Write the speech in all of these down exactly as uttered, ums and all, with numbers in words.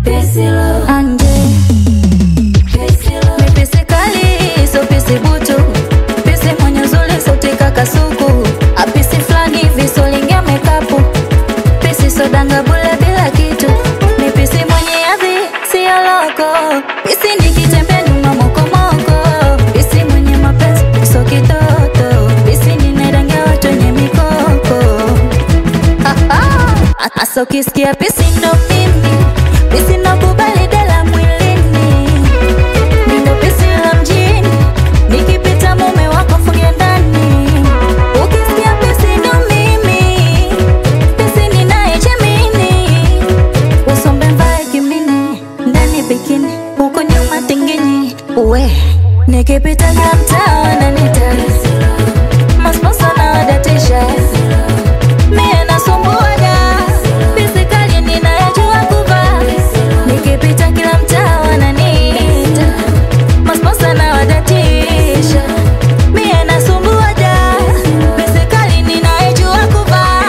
Pesilo Anje Pesilo Mi pisi kali, so pisi butu. Pisi mwenye zuli, so tika kasuku. A pisi flani, viso lingia mekapu. Pisi so danga bule bila kitu. Mi pisi mwenye yazi, siyo loko. Pisi nikitembe nyuma moko moko. Pisi mwenye mapenzi, so kitoto. Pisi ninadangia watu nye mikoko. Ha ha Asa ukisikia pisi ndo mimi. Pisi ndo kubali dela mwilini. Mindo pisi la mjini. Nikipita mume wako fungia ndani. Ukisikia pisi ndo mimi. Pisi ninae jamini. Usombe mbae kimini. Ndani bikini, huko nyuma tingini. Uwe nikipita ya mtaa wananita masponsa na wadatisha. Mie nasumbuaga pisi kali ninayajua kuvaa. Nikipita kila mtaa wananiita masponsa na wadatisha. Mie nasumbuaga pisi kali ninayajua kuvaa.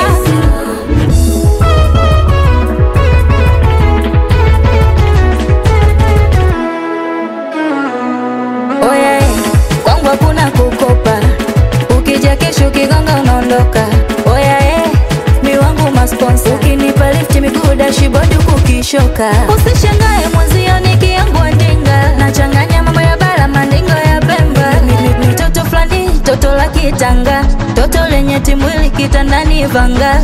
Oye, kwangu hakuna kukopa. Ukija kesho kigonga unaondoka. Oya eh, mi wangu masponsa. Ukinipa lift miguu dashboard kukishoka. Usishangae mwenzio nikiangua ndinga. Nachanganya mambo ya bara mandingo ya Pemba. Mi- mi- mi toto flani, toto la kitanga. Toto lenye timwili kitandani vanga.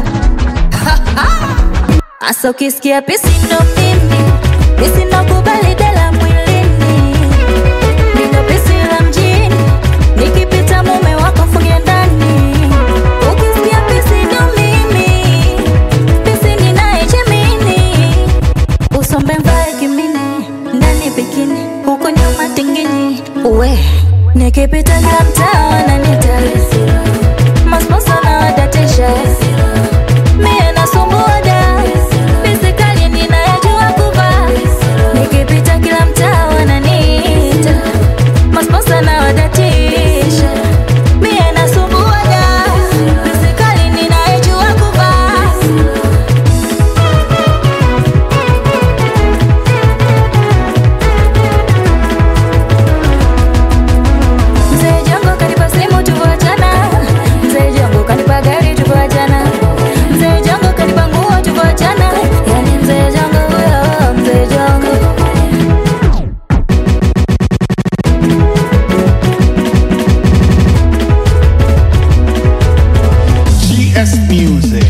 Asa ukisikia pisi ndo mimi. Pisi ndo kubali dela mwilini. Mindo pisi la mjini. Nikipita mume wako fungia ndani. Ukisikia pisi ndo mimi. Pisi ninae jamini. Usombe mvae kimini. Ndani bikini, huko nyuma tingini. Uwe nikipita kila mtaa wananita masponsa na wadatisha. Mie nasumbuaga pisi kali ninayajua kuvaa. Nikipita kila mtaa wananiita masponsa na wadatisha. Mie nasumbuaga pisi kali ninayajua kuvaa. Mzee Jongo kanipa simu tuvoachana. Mzee Jongo kanipa gari tuvoachana. Mzee Jongo kanipa nguo tuvoachana. Yani Mzee Jongo huyo, Mzee Jongo. G S Music.